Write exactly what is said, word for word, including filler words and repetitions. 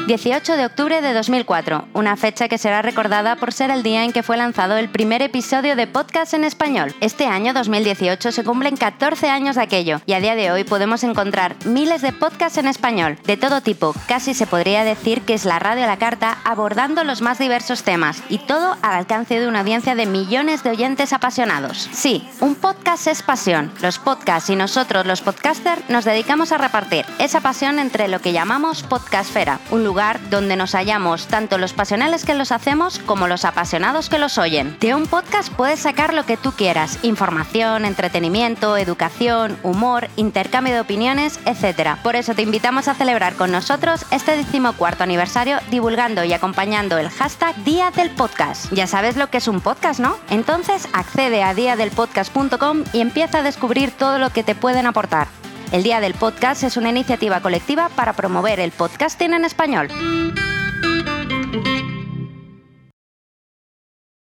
dieciocho de octubre de dos mil cuatro, una fecha que será recordada por ser el día en que fue lanzado el primer episodio de podcast en español. Este año, dos mil dieciocho, se cumplen catorce años de aquello y a día de hoy podemos encontrar miles de podcasts en español, de todo tipo. Casi se podría decir que es la radio a la carta abordando los más diversos temas y todo al alcance de una audiencia de millones de oyentes apasionados. Sí, un podcast es pasión. Los podcasts y nosotros, los podcasters, nos dedicamos a repartir esa pasión entre lo que llamamos podcastfera, un lugar donde nos hallamos tanto los pasionales que los hacemos como los apasionados que los oyen. De un podcast puedes sacar lo que tú quieras: información, entretenimiento, educación, humor, intercambio de opiniones, etcétera. Por eso te invitamos a celebrar con nosotros este decimocuarto aniversario divulgando y acompañando el hashtag Día del Podcast. Ya sabes lo que es un podcast, ¿no? Entonces accede a día del podcast punto com y empieza a descubrir todo lo que te pueden aportar. El Día del Podcast es una iniciativa colectiva para promover el podcasting en español.